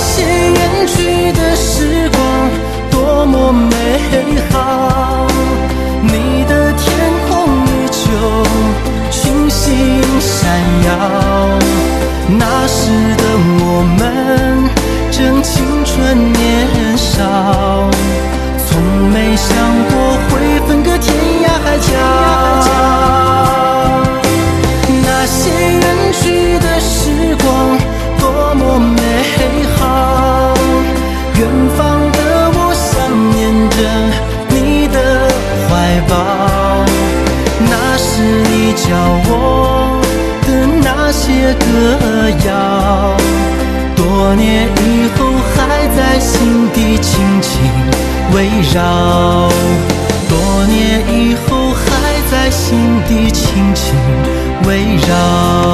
些远去的时光多么美好，你的天空依旧群星闪耀，那时的我们正青春年少，从没想过会分隔天涯海角。那些远去的时光多么美好，远方的我想念着你的怀抱，那是你教我的那些歌谣，多年以后还在心底轻轻围绕，多年以后还在心底轻轻围绕。